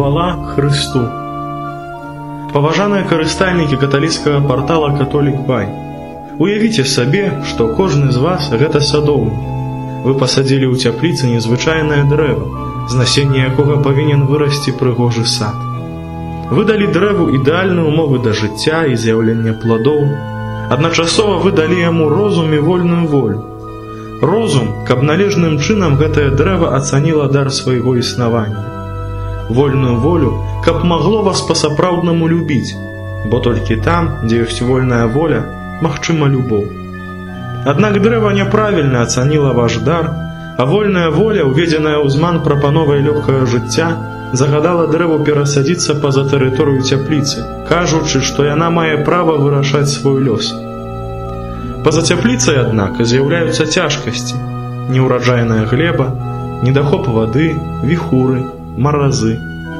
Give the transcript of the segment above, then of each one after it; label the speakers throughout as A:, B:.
A: Хвала Христу! Паважаныя карыстальнікі каталіцкага партала «Католік Бай», уявіце сабе, што кожны з вас гэта садоўнік. Вы пасадзілі ў цяпліцы незвычайнае дрэва, з насення якога павінен вырасці прыгожы сад. Вы далі дрэву ідэальныя ўмовы да жыцця і з'яўлення пладоў. Адначасова вы далі яму розум і вольную волю. Розум, каб належным чынам гэтае дрэва ацаніла дар свайго існавання. Вольную волю, каб магло вас па-сапраўднаму любіць, бо толькі там, дзе ёсць вольная воля, магчыма любоў. Аднак дрэва няправільна ацаніла ваш дар, а вольная воля, уведзеная ў зман прапановай лёгкага жыцця, загадала дрэву перасадзіцца па-за тэрыторыю цяпліцы, кажучы, што яна мае права вырашаць свой лёс. Па-за цяпліцай, аднак, з'яўляюцца цяжкасці: неўраджайная глеба, недахоп вады, віхуры, маразы.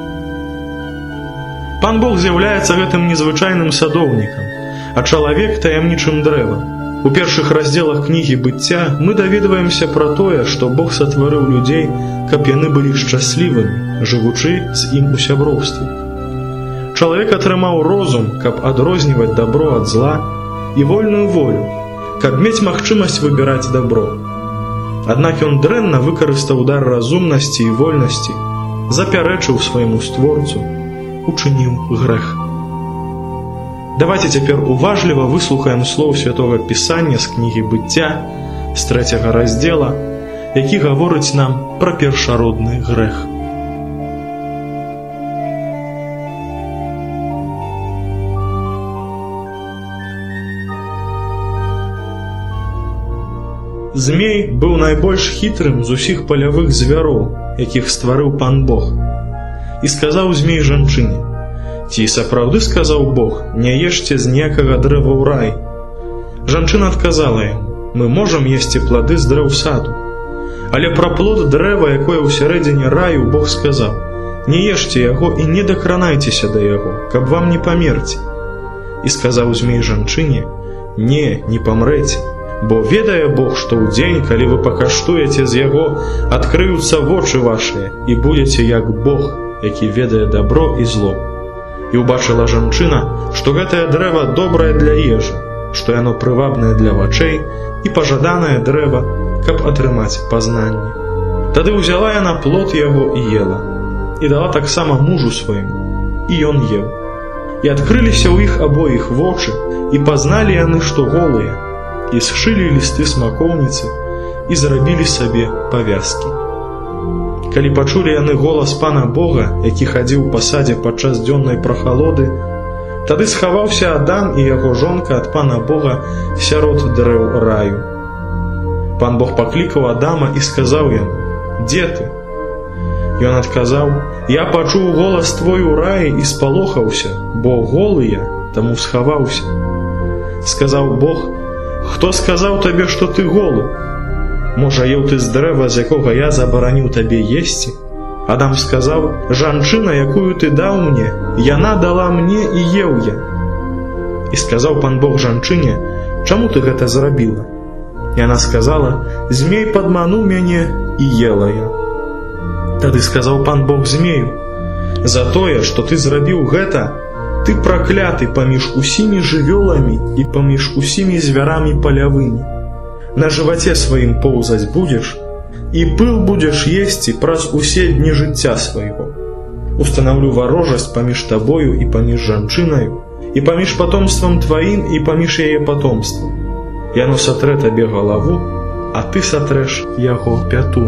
A: Пан Бог з'яўляецца гэтым незвычайным садоўнікам, а чалавек таямнічым дрэвам. У першых раздзелах кнігі быцця мы даведваемся пра тое, што Бог сатварыў людзей, каб яны былі шчаслівымі, жывучы з ім у сяброўстве. Чалавек атрымаў розум, каб адрозніваць дабро ад зла, і вольную волю, каб мець магчымасць выбіраць дабро. Аднак ён дрэнна выкарыстаў дар разумнасці і вольнасці, запярэчыў свайму створцу, учыніў грэх. Давайте цяпер уважліва выслухаем слоў Святога Пісання з кнігі быцця, з 3 раздзела, які гаворыць нам пра першародны грэх. Змей быў найбольш хітрым з усіх палявых звяроў, якіх стварыў Пан Бог. І сказаў змей жанчыне: «Ці сапраўды, сказаў Бог, не ешце з ніякага дрэва ў рай?» Жанчына адказала яму: «Мы можам есці плады з дрэў саду. Але пра плод дрэва, якое ў сярэдзіне раю, Бог сказаў: не ешце яго і не дакранайцеся да яго, каб вам не памерці». І сказаў змей жанчыне: не памрэце, бо ведае Бог, што ў дзень, калі вы пакаштуеце з яго, адкрыюцца вочы вашыя, і будзеце як Бог, які ведае дабро і зло. І ўбачыла жанчына, што гэтае дрэва добрае для ежы, што яно прывабнае для вачэй і пажаданае дрэва, каб атрымаць пазнанне. Тады ўзяла яна плод яго і ела, і дала таксама мужу свайму, і ён еў. І адкрыліся ў іх абоіх вочы, і пазналі яны, што голыя, і сшылі лісты смакоўніцы і зрабілі сабе павязкі. Калі пачулі яны голас Пана Бога, які хадзіў па садзе падчас дзённай прахалоды, тады схаваўся Адам і яго жонка ад Пана Бога сярод дрэў раю. Пан Бог паклікаў Адама і сказаў яму: «Дзе ты?» Ён адказаў: «Я пачуў голас твой у раі і спалохаўся, бо голы я, таму схаваўся». Сказаў Бог: «Хто сказаў табе, што ты голы? Можа, еў ты з дрэва, з якога я забараніў табе есці?» Адам сказаў: «Жанчына, якую ты даў мне, яна дала мне і еў я». І сказаў Пан Бог жанчыне: «Чаму ты гэта зрабіла?» Яна сказала: «Змей падмануў мяне, і ела я». Тады сказаў Пан Бог змею: «За тое, што ты зрабіў гэта, ты пракляты паміж усімі жывёламі і паміж усімі звярамі палявымі. На жываце сваім поўзаць будзеш, і пыл будзеш есці праз усе дні жыцця свайго. Устанаўлю варожасць паміж табою і паміж жанчынаю, і паміж патомствам тваім і паміж яе патомствам. Яно сатрэ табе галаву, а ты сатрэш яго пяту».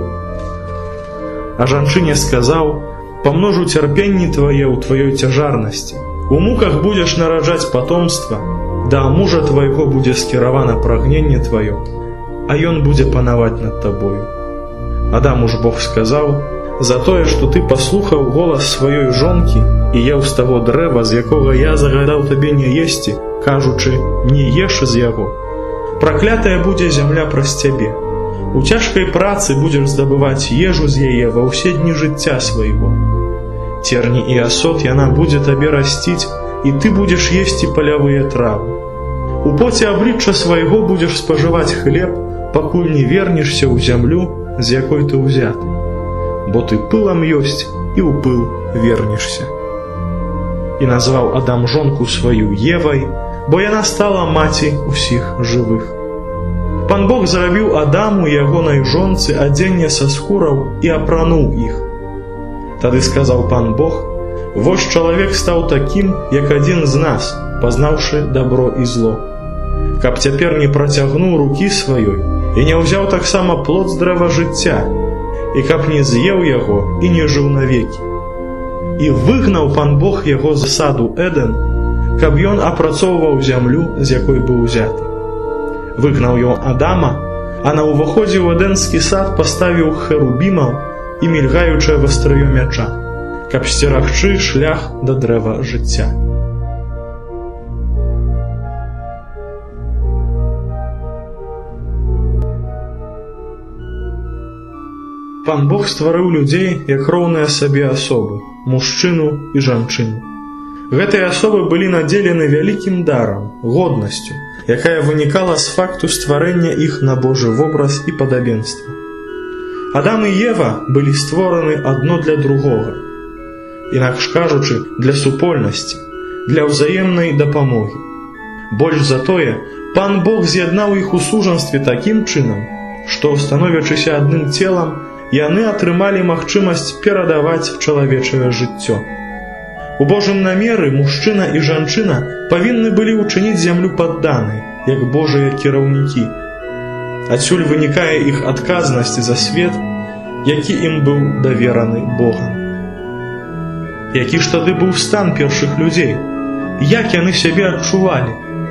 A: А жанчыне сказаў: «Памножу цярпенні твае ў тваёй цяжарнасці. У муках будзеш нараджаць патомства, да мужа твайго будзе скіравана прагненне тваё, а ён будзе панаваць над табою». Адаму ж Бог сказаў: «За тое, што ты паслухаў голас сваёй жонкі і еў з таго дрэва, з якога я загадаў табе не есці, кажучы: не еш з яго, праклятая будзе зямля праз цябе. У цяжкай працы будзеш здабываць ежу з яе ва ўсе дні жыцця свайго. Церні і асот яна будзе табе расціць, і ты будзеш есці палявыя травы. У поце аблічча свайго будзеш спажываць хлеб, пакуль не вернешся ў зямлю, з якой ты ўзяты. Бо ты пылам ёсць і ў пыл вернешся. І назваў Адам жонку сваю Евай, бо яна стала маці ўсіх жывых. Пан Бог зрабіў Адаму і ягонай жонцы адзенне са скураў і апрануў іх. Тады сказаў Пан Бог: «Вось чалавек стаў такім, як адзін з нас, пазнаўшы дабро і зло. Каб цяпер не працягнуў рукі сваёй і не ўзяў таксама плод з дрэва жыцця, і каб не з'еў яго і не жыў навекі. І выгнаў Пан Бог яго з саду Эден, каб ён апрацоўваў зямлю, з якой быў узяты. Выгнаў ён Адама, а на ўваходзе ў Эдэнскі сад паставіў херубімаў і мільгаючае вастрыё мяча, каб сцерагчы шлях да дрэва жыцця». Пан Бог стварыў людзей як роўныя сабе асобы, мужчыну і жанчыну. Гэтыя асобы былі надзелены вялікім дарам, годнасцю, якая вынікала з факту стварэння іх на Божы вобраз і падабенства. Адам і Ева былі створаны адно для другога, інакш кажучы, для супольнасці, для ўзаемнай дапамогі. Больш за тое, Пан Бог з'яднаў іх у сужанстве такім чынам, што, становячыся адным целам, яны атрымалі магчымасць перадаваць чалавечае жыццё. У Божым намеры мужчына і жанчына павінны былі ўчыніць зямлю падданай, як Божыя кіраўнікі. Адсюль вынікае іх адказнасць за свет, які ім быў давераны Богам. Які ж тады быў стан першых людзей? Як яны сябе адчувалі?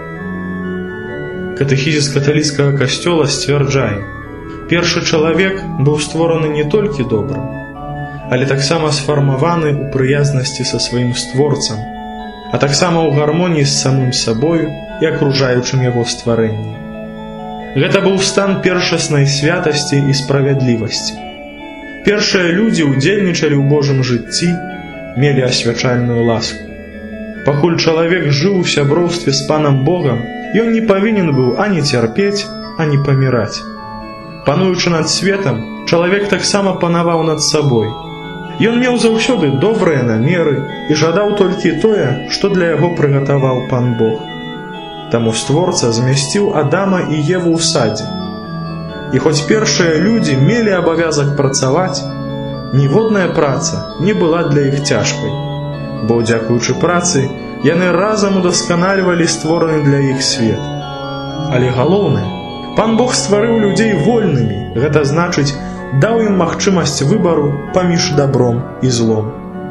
A: Катэхізіс каталіцкага касцёла сцвярджае: першы чалавек быў створаны не толькі добрым, але таксама сфармаваны ў прыязнасці са сваім створцам, а таксама ў гармоніі з самым сабою і акружаючым яго стварэннем. Гэта быў стан першаснай святасці і справядлівасці. Першыя людзі ўдзельнічалі ў Божым жыцці, мелі асвячальную ласку. Пакуль чалавек жыў у сяброўстве з Панам Богам, ён не павінен быў ані цярпець, ані паміраць. Пануючы над светам, чалавек таксама панаваў над сабой. Ён меў заўсёды добрыя намеры і жадаў толькі тое, што для яго прыгатаваў Пан Бог. Таму Створца змясціў Адама і Еву ў садзе. І хоць першыя людзі мелі абавязак працаваць, ніводная праца не была для іх цяжкай, бо, дзякуючы працы, яны разам удасканальвалі створаны для іх свет. Але галоўнае, Пан Бог стварыў людзей вольнымі, гэта значыць, даў ім магчымасць выбару паміж добром і злом.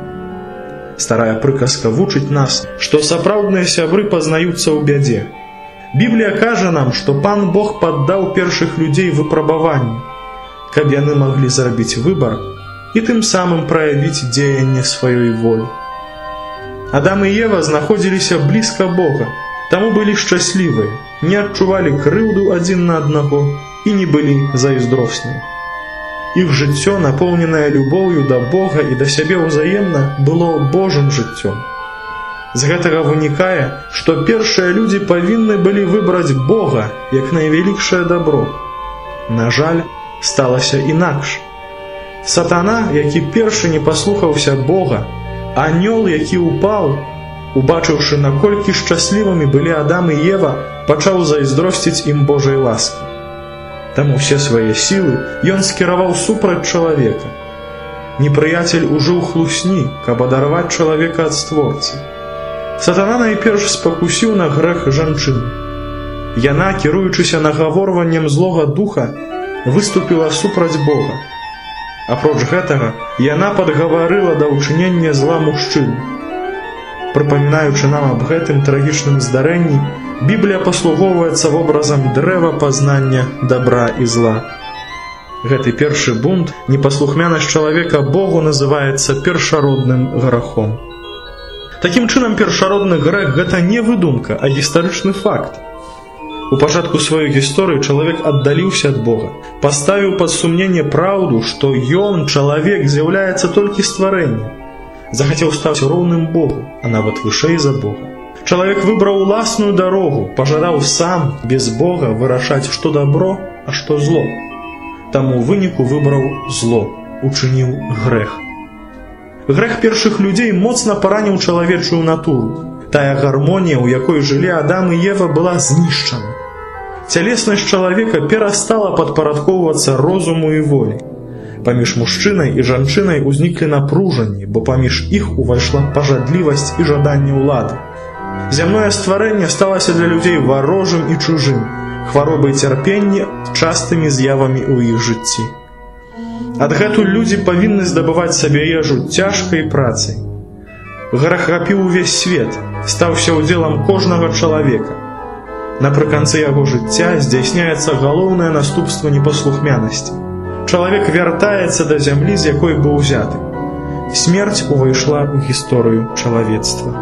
A: Старая прыказка вучыць нас, што сапраўдныя сябры пазнаюцца ў бядзе. Біблія кажа нам, што Пан Бог паддаў першых людзей выпрабаванню, каб яны маглі зрабіць выбар і тым самым праявіць дзеянне сваёй волі. Адам і Ева знаходзіліся блізка Бога, таму былі шчаслівыя, не адчувалі крыўду адзін на аднаго і не былі зайздросныя. Іх жыццё, напоўненае любоўю да Бога і да сябе ўзаемна, было Божым жыццём. З гэтага вынікае, што першыя людзі павінны былі выбраць Бога як найвялікшае дабро. На жаль, сталася інакш. Сатана, які першы не паслухаўся Бога, анёл, які ўпаў, убачыўшы, наколькі шчаслівымі былі Адам і Ева, пачаў зайздросціць ім Божай ласкі. Таму ўсе свае сілы ён скіраваў супраць чалавека. Непрыяцель ужыў хлусні, каб адарваць чалавека ад Створцы. Сатана найперш спакусіў на грэх жанчыну. Яна, кіруючыся нагаворваннем злога духа, выступіла супраць Бога. Апроч гэтага, яна падгаварыла да ўчынення зла мужчыну. Прыпамінаючы нам аб гэтым трагічным здарэнні, Біблія паслугоўваецца вобразам дрэва пазнання добра і зла. Гэты першы бунт, непаслухмянасць чалавека Богу, называецца першародным грахом. Такім чынам, першародны грэх – гэта не выдумка, а гістарычны факт. У пачатку сваёй гісторыі чалавек аддаліўся ад Бога, паставіў пад сумненне праўду, што ён, чалавек, з'яўляецца толькі стварэннем, захацеў стаць роўным Богу, а нават вышэй за Бога. Чалавек выбраў уласную дарогу, пажадаў сам, без Бога, вырашаць, што дабро, а што зло. Таму ў выніку выбраў зло, учыніў грэх. Грэх першых людзей моцна параніў чалавечую натуру. Тая гармонія, у якой жылі Адам і Ева, была знішчана. Цялеснасць чалавека перастала падпарадкоўвацца розуму і волі. Паміж мужчынай і жанчынай узніклі напружанні, бо паміж іх увайшла пажадлівасць і жаданне ўлады. Зямное стварэнне сталася для людзей варожым і чужым, хваробы і цярпенне частымі з'явамі ў іх жыцці. Адгэтуль людзі павінны здабываць сабе ежу цяжкай працай. Грэх ахапіў увесь свет, стаўся ўдзелам кожнага чалавека. Напрыканцы яго жыцця здзяйсняецца галоўнае наступства непаслухмянасці. Чалавек вяртаецца да зямлі, з якой быў узяты. Смерць увайшла ў гісторыю чалавецтва.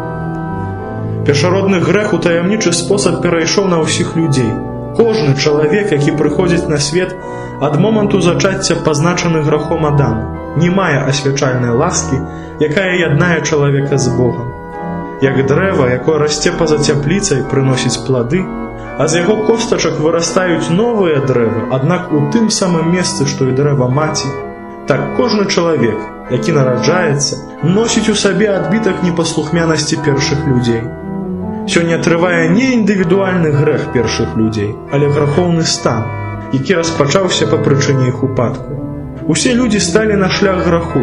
A: Першародны грэх у таямнічы спосаб перайшоў на ўсіх людзей. Кожны чалавек, які прыходзіць на свет, ад моманту зачацця пазначаны грахом Адама, не мае асвячальнай ласкі, якая яднае чалавека з Богам. Як дрэва, якое расце па-за цяпліцай, прыносіць плады, а з яго костачак вырастаюць новыя дрэвы, аднак у тым самым месцы, што і дрэва маці, так кожны чалавек, які нараджаецца, носіць у сабе адбітак непаслухмянасці першых людзей. Сёння трывае не індывідуальны грэх першых людзей, але грахоўны стан, які распачаўся па прычыне іх упадку. Усе людзі сталі на шлях граху.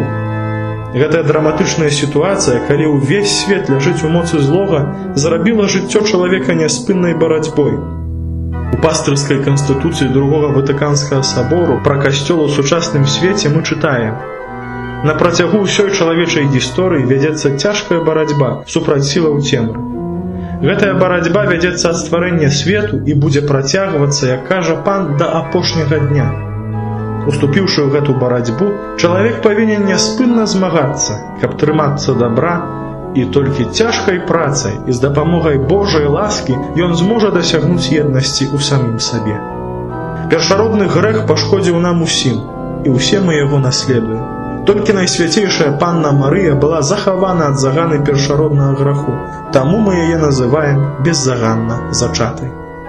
A: Гэтая драматычная сітуацыя, калі ўвесь свет ляжыць у моцы злога, зрабіла жыццё чалавека няспыннай барацьбой. У пастырскай канстытуцыі Другога Ватыканскага сабору пра касцёл у сучасным свеце мы чытаем: на працягу ўсёй чалавечай гісторыі вядзецца цяжкая барацьба супраць сілаў цемры. Гэтая барацьба вядзецца ад стварэння свету і будзе працягвацца, як кажа Пан, да апошняга дня. Уступіўшы ў гэту барацьбу, чалавек павінен няспынна змагацца, каб трымацца дабра, і толькі цяжкай працай і з дапамогай Божай ласкі ён зможа дасягнуць еднасці ў самім сабе. Першародны грэх пашкодзіў нам усім, і ўсе мы яго наследуем. Толькі найсвяцейшая Панна Марыя была захавана ад заганы першароднага граху, таму мы яе называем беззаганна зачатай.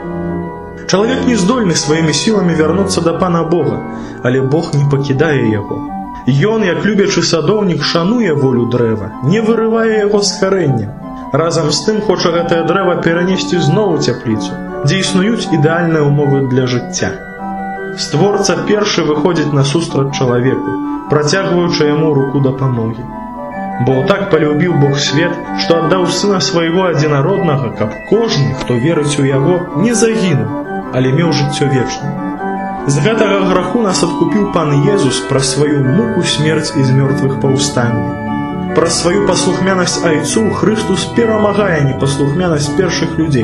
A: Чалавек не здольны сваімі сіламі вярнуцца да Пана Бога, але Бог не пакідае яго. Ён, як любячы садоўнік, шануе волю дрэва, не вырывае яго з карэння. Разам з тым хоча гэтае дрэва перанесці зноў у цяпліцу, дзе існуюць ідэальныя ўмовы для жыцця. Створца першы выходзіць насустрач чалавеку, працягваючы яму руку дапамогі. Бо так палюбіў Бог свет, што аддаў сына свайго адзінароднага, каб кожны, хто верыць у яго, не загінуў, але меў жыццё вечнае. З гэтага граху нас адкупіў Пан Езус праз сваю муку, смерць і з мёртвых паўстанне. Праз сваю паслухмянасць Айцу Хрыстус перамагае непаслухмянасць першых людзей.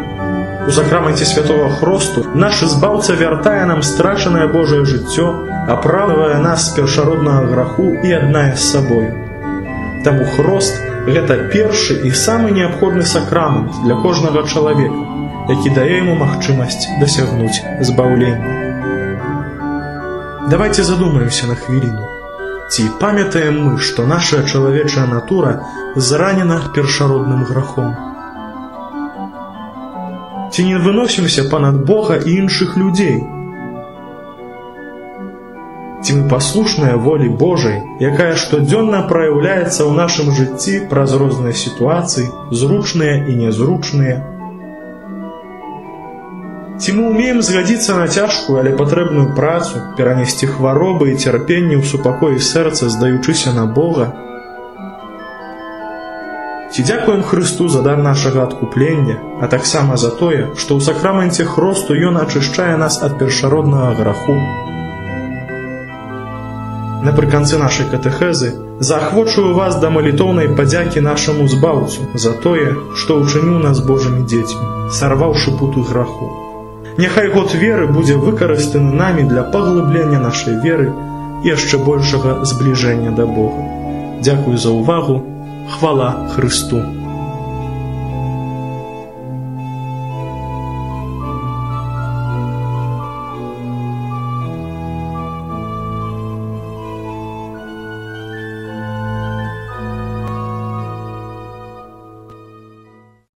A: У сакраменце святого хросту наш збаўца вяртае нам страчанае Божае жыццё, апраўдвае нас з першароднага граху і яднае з сабою. Таму хрост – гэта першы і самы неабходны сакрамент для кожнага чалавека, які дае яму магчымасць дасягнуць збаўлення. Давайте задумаемся на хвіліну. Ці памятаем мы, што наша чалавечая натура зранена першародным грахом? Ці не выносімся панад Бога і іншых людзей? Ці мы паслушныя волі Божай, якая штодзённа праяўляецца ў нашым жыцці праз розныя сітуацыі, зручныя і нязручныя? Ці мы ўмеем згадзіцца на цяжкую, але патрэбную працу, перанесці хваробы і цярпенне ў супакоі сэрца, здаючыся на Бога? Ці дзякуем Хрысту за дар нашага адкуплення, а таксама за тое, што ў сакраменце хросту Ён ачышчае нас ад першароднага граху? Напрыканцы нашай катэхезы заахвочую вас да малітоўнай падзякі нашаму збаўцу за тое, што ўчыніў нас Божымі дзецьмі, сарваўшы путы граху. Няхай год веры будзе выкарыстаны намі для паглыблення нашай веры і яшчэ большага збліжэння да Бога. Дзякуй за ўвагу. Хвала Христу!